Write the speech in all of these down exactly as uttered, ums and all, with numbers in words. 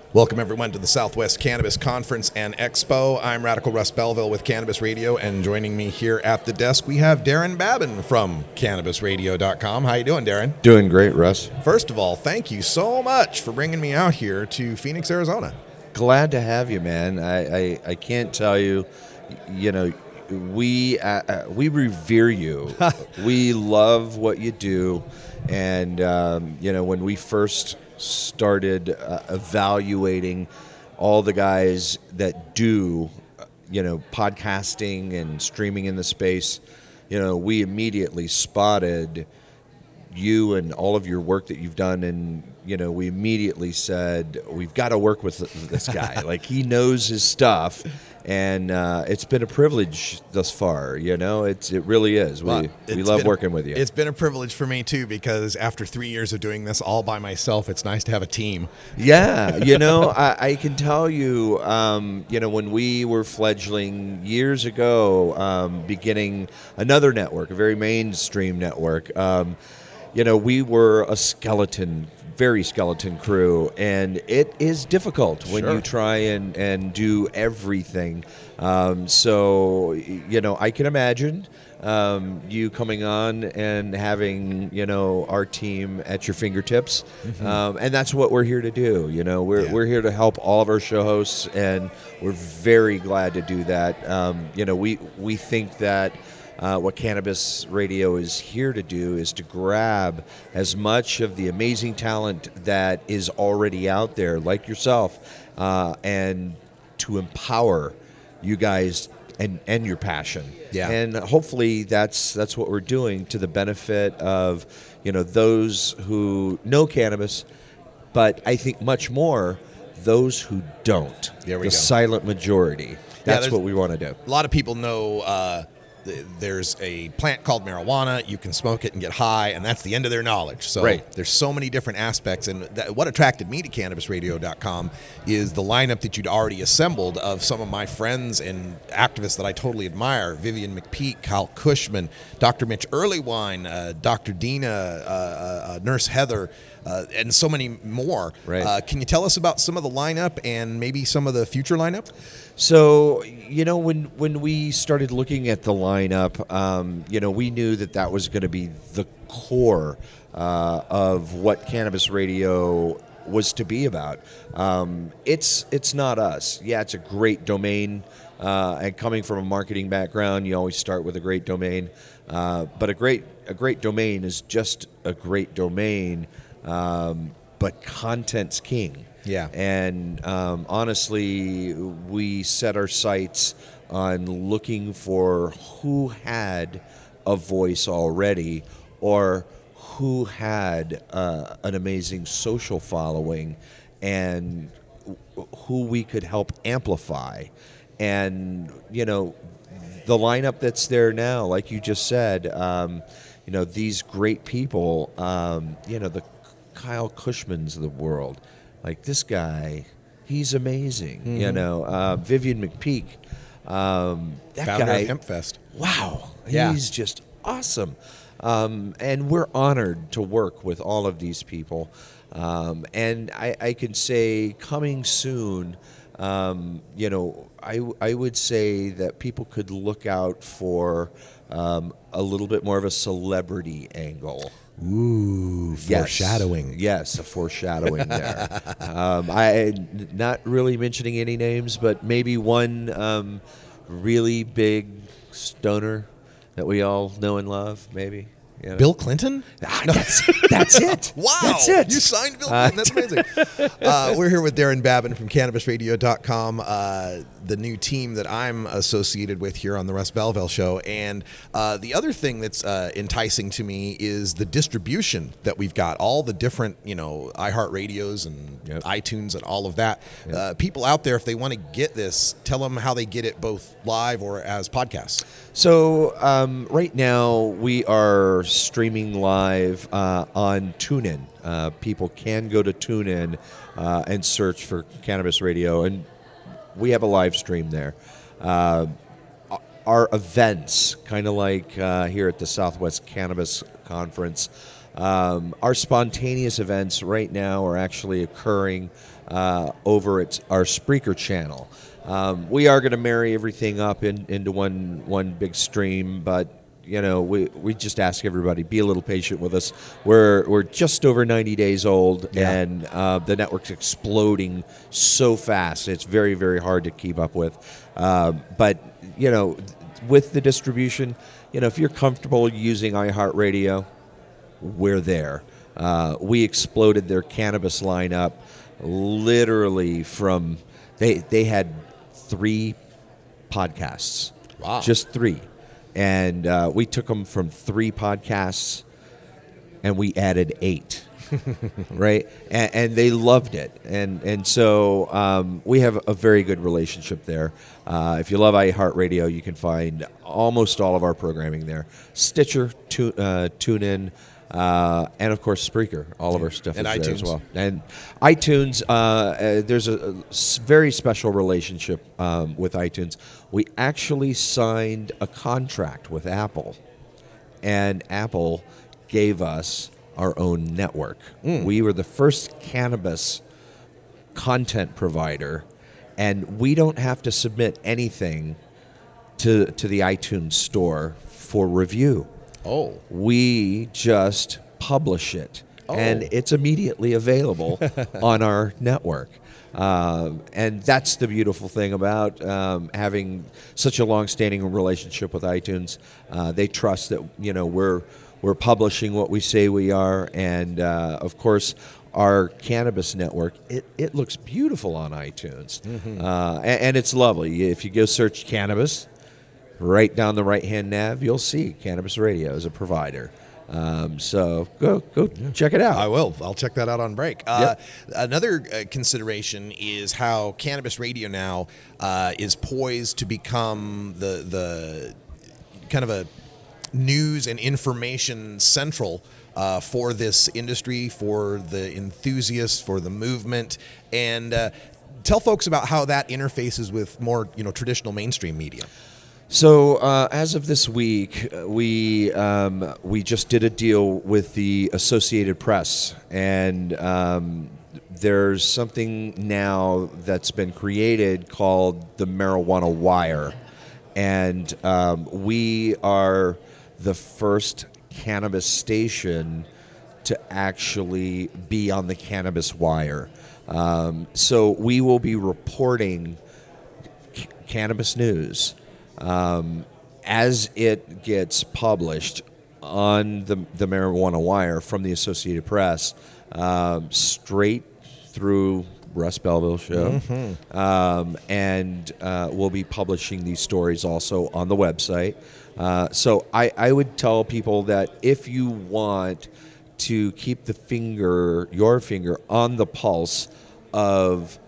Welcome, everyone, to the Southwest Cannabis Conference and Expo. I'm Radical Russ Belville with Cannabis Radio, and joining me here at the desk, we have Darren Babin from Cannabis Radio dot com. How you doing, Darren? Doing great, Russ. First of all, thank you so much for bringing me out here to Phoenix, Arizona. Glad to have you, man. I, I, I can't tell you, you know, we uh, we revere you. We love what you do, and um, you know, when we first started uh, evaluating all the guys that do, you know, podcasting and streaming in the space, you know, we immediately spotted you and all of your work that you've done, and you know, we immediately said we've got to work with this guy. Like, he knows his stuff, and uh, it's been a privilege thus far. You know, it's it really is. We Well, we it's love been a- working with you. It's been a privilege for me, too, because after three years of doing this all by myself, it's nice to have a team. Yeah, you know, I, I can tell you, um, you know, when we were fledgling years ago, um, beginning another network, a very mainstream network, um, you know, we were a skeleton, very skeleton crew, and it is difficult when Sure. you try and, and do everything. Um, so, you know, I can imagine um, you coming on and having, you know, our team at your fingertips. Mm-hmm. Um, and that's what we're here to do. You know, we're, Yeah. we're here to help all of our show hosts, and we're very glad to do that. Um, you know, we, we think that Uh, what Cannabis Radio is here to do is to grab as much of the amazing talent that is already out there, like yourself, uh, and to empower you guys and, and your passion. Yeah. And hopefully that's that's what we're doing to the benefit of, you know, those who know cannabis, but I think much more those who don't. There we the go. silent majority. That's there's- what we want to do. A lot of people know uh, th- there's a plant called marijuana. You can smoke it and get high, and that's the end of their knowledge. So Right. there's so many different aspects. And that, what attracted me to Cannabis Radio dot com is the lineup that you'd already assembled of some of my friends and activists that I totally admire. Vivian McPeak, Kyle Cushman, Doctor Mitch Earlywine, uh, Doctor Dina, uh, uh, Nurse Heather, uh, and so many more. Right. Uh, can you tell us about some of the lineup and maybe some of the future lineup? So, you know, when when we started looking at the lineup, um, you know, we knew that that was going to be the core uh, of what Cannabis Radio was to be about. Um, it's it's not us. Yeah, it's a great domain, uh, and coming from a marketing background, you always start with a great domain. Uh, but a great a great domain is just a great domain, um, but content's king. Yeah. And um, honestly, we set our sights on looking for who had a voice already, or who had uh, an amazing social following, and who we could help amplify. And, you know, the lineup that's there now, like you just said, um, you know, these great people, um, you know, the Kyle Cushmans of the world. Like, this guy, he's amazing. Mm-hmm. You know, uh, Vivian McPeak, um, that Founder guy. of HempFest. Wow, Yeah. he's just awesome. Um, and we're honored to work with all of these people. Um, and I, I can say, coming soon, um, you know, I, I would say that people could look out for um, a little bit more of a celebrity angle. Ooh, Yes. foreshadowing. Yes, a foreshadowing there. um, I not really mentioning any names, but maybe one um, really big stoner that we all know and love. Maybe you know? Bill Clinton? Ah, that's, that's it. Wow. That's it. You signed Bill Clinton. That's amazing. uh, we're here with Darren Babin from Cannabis Radio dot com, uh, the new team that I'm associated with here on the Russ Belville Show. And uh, the other thing that's uh, enticing to me is the distribution that we've got, all the different, you know, iHeartRadios and Yep. iTunes and all of that. Yep. Uh, people out there, if they want to get this, tell them how they get it both live or as podcasts. So um, right now we are streaming live uh, on TuneIn. Uh, people can go to TuneIn uh, and search for Cannabis Radio, and we have a live stream there. Uh, our events, kind of like uh, here at the Southwest Cannabis Conference, um, our spontaneous events right now are actually occurring uh, over at our Spreaker channel. Um, we are going to marry everything up in, into one one big stream, but you know, we, we just ask everybody, be a little patient with us. We're we're just over ninety days old, Yeah. and uh, the network's exploding so fast. It's very, very hard to keep up with. Uh, but, you know, with the distribution, you know, if you're comfortable using iHeartRadio, we're there. Uh, we exploded their cannabis lineup literally from, they, they had three podcasts. Wow. Just three. And uh, we took them from three podcasts, and we added eight, right? And, and they loved it, and and so um, we have a very good relationship there. Uh, if you love iHeartRadio, you can find almost all of our programming there: Stitcher, tu- uh, TuneIn, uh, and of course Spreaker. All of our stuff And is there as iTunes. well. And iTunes, uh, uh, there's a, a s- very special relationship um, with iTunes. We actually signed a contract with Apple, and Apple gave us our own network. We were the first cannabis content provider, and we don't have to submit anything to to the iTunes store for review. Oh. We just publish it, Oh. and it's immediately available on our network. Um, and that's the beautiful thing about um, having such a long-standing relationship with iTunes. Uh, they trust that you know we're we're publishing what we say we are, and uh, of course, our cannabis network, it, it looks beautiful on iTunes, uh, and, and it's lovely. If you go search cannabis, right down the right-hand nav, you'll see Cannabis Radio as a provider. Um, so go go check it out. I will. I'll check that out on break. Uh, Another uh, consideration is how Cannabis Radio now uh, is poised to become the the kind of a news and information central uh, for this industry, for the enthusiasts, for the movement, and uh, tell folks about how that interfaces with more you know traditional mainstream media. So uh, as of this week, uh, we um, we just did a deal with the Associated Press, and um, there's something now that's been created called the Marijuana Wire, and um, we are the first cannabis station to actually be on the Cannabis Wire. Um, so we will be reporting c- cannabis news. Um, as it gets published on the, the Marijuana Wire from the Associated Press, um, straight through Russ Belville Show, mm-hmm. um, and uh, we'll be publishing these stories also on the website. Uh, so I, I would tell people that if you want to keep the finger, your finger, on the pulse of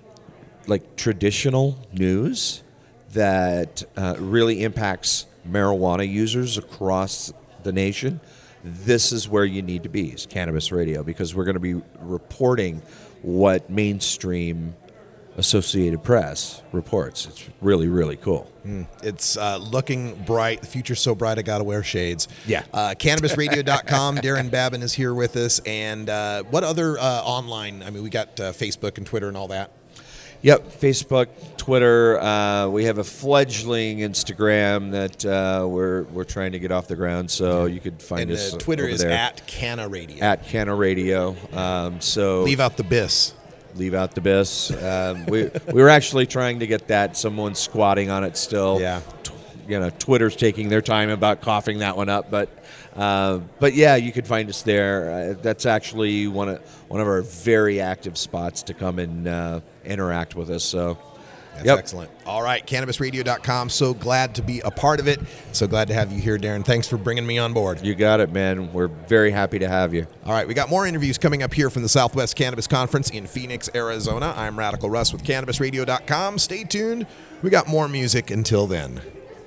like traditional news that uh, really impacts marijuana users across the nation, this is where you need to be, is Cannabis Radio, because we're going to be reporting what mainstream Associated Press reports. It's really, really cool. Mm. It's uh, looking bright. The future's so bright, I got to wear shades. Yeah. Uh, Cannabis Radio dot com. Darren Babin is here with us. And uh, what other uh, online? I mean, we got uh, Facebook and Twitter and all that. Yep, Facebook, Twitter. Uh, we have a fledgling Instagram that uh, we're we're trying to get off the ground, so you could find and us uh, Twitter over is there. at Canna Radio. At Canna Radio. Um, so Leave out the bis. Leave out the bis. Um, we we were actually trying to get that. Someone's squatting on it still. Yeah. T- you know, Twitter's taking their time about coughing that one up, but uh, but yeah, you could find us there. Uh, that's actually one of one of our very active spots to come and uh, interact with us. So. That's Yep. excellent. All right, Cannabis Radio dot com. So glad to be a part of it. So glad to have you here, Darren. Thanks for bringing me on board. You got it, man. We're very happy to have you. All right, we got more interviews coming up here from the Southwest Cannabis Conference in Phoenix, Arizona. I'm Radical Russ with Cannabis Radio dot com. Stay tuned. We got more music until then.